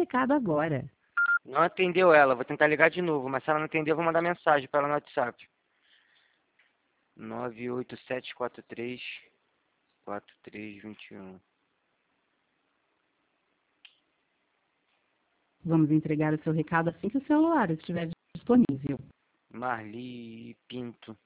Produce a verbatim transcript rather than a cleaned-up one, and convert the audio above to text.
recado agora. Não atendeu ela, vou tentar ligar de novo, mas se ela não atender, eu vou mandar mensagem para ela no WhatsApp. nove oito sete quatro três quatro três dois um. Vamos entregar o seu recado assim que o celular estiver disponível. Marli Pinto.